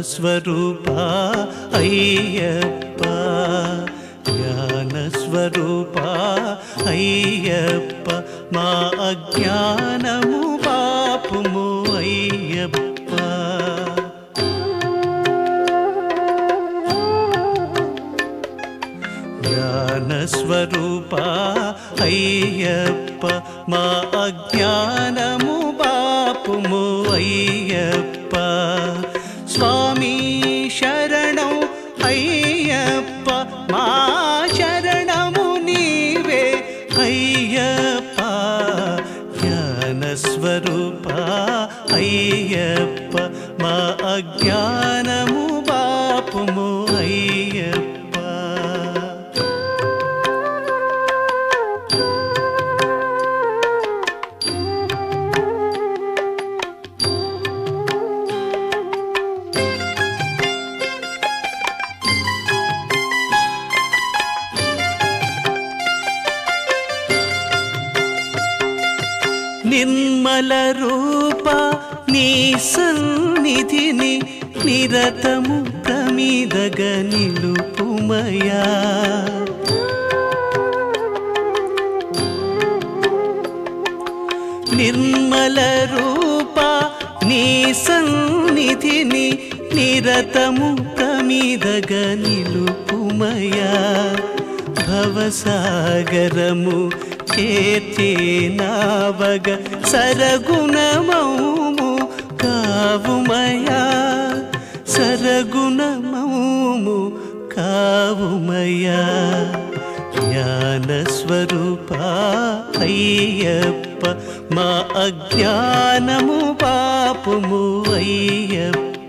జ్ఞానస్వరూపా అయ్యప్ప, జ్ఞానస్వరూపా అయ్యప్ప, మా అజ్ఞానము పాపుము అయ్యప్ప. జ్ఞానస్వరూపా అయ్యప్ప, మా అజ్ఞానము పాపుము అయ్యప్ప. స్వామి శరణం అయ్యప్ప, మా శరణము నీవే అయ్యప్ప. జ్ఞానస్వరూపా అయ్యప్ప, మా అజ్ఞానము పాపుము అయ్యప్ప. నిర్మల రూప నీ సన్నిధిని నిరతము ప్రమిదగ నిలుపుమయా. నిర్మల రూప నీ సన్నిధిని నిరతము ప్రమిదగ నిలుపుమయా. భవసాగరము చేర్చేనావగ సరగుణమౌము కావుమయా, సరగుణమౌము కావుమయా. జ్ఞానస్వరూపా అయ్యప్ప, మా అజ్ఞానము పాపుము అయ్యప్ప.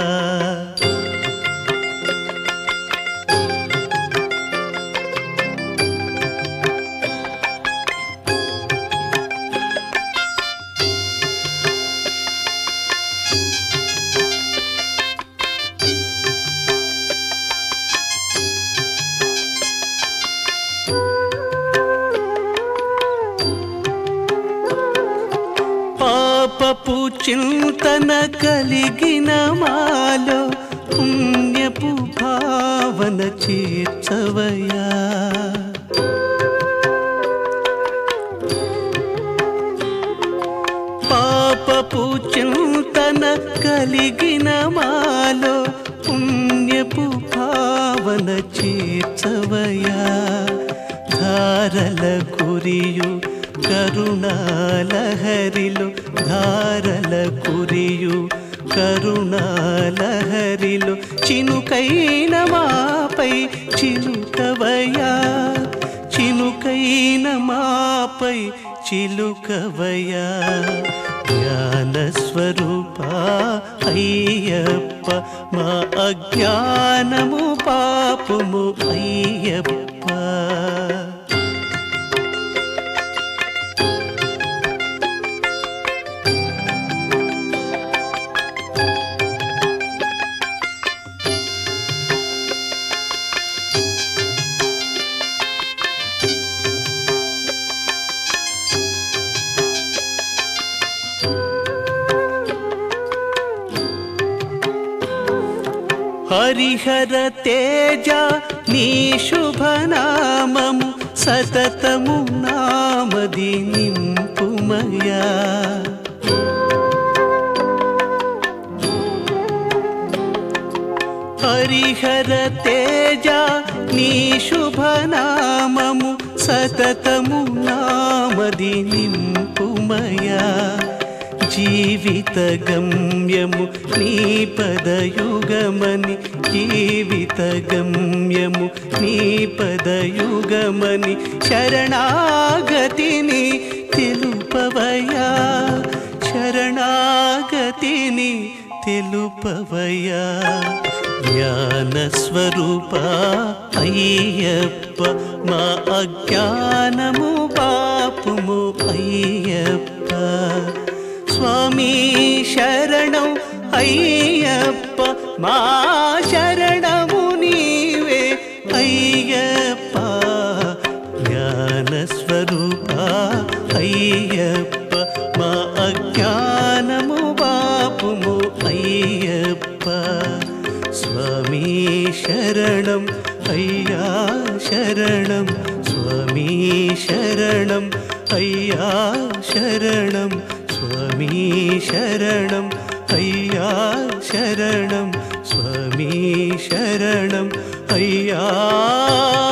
పాపపు చింతన కలిగిన మాలో పుణ్యపు భావన చేర్చవయా. పాపపు చింతన కలిగిన మాలో పుణ్యపు భావన చేర్చవయా. ధారల కురియు కరుణాలహరిలో, ధారల కురియు కరుణాలహరిలో చినుకైన మాపై చిలుకవయా, చినుకైన మాపై చిలుకవయా. జ్ఞానస్వరూపా అయ్యప్ప, మా అజ్ఞానము పాపుము అయ్యప్ప. హరిహర తేజ నీ శుభనామము సతతము నామది నింపుమయా. హరిహర తేజ నీ శుభనామము సతతము నామది నింపుమయా. జీవిత గమ్యము నీ పదయుగమని, జీవిత గమ్యము నీ పదయుగమని శరణాగతిని తెలుపవయా, శరణాగతిని తెలుపవయా. జ్ఞానస్వరూపా అయ్యప్ప, మా అజ్ఞానము పాపుము అయ్యప్ప. స్వామి శరణం అయ్యప్ప, మా శరణము నీవే అయ్యప్ప. జ్ఞానస్వరూపా అయ్యప్ప, మా అజ్ఞానము పాపుము అయ్యప్ప. అయ్యా శరణం స్వామి శరణం అయ్యా శరణం స్వామి శరణం అయ్యా శరణం స్వామి శరణం అయ్యా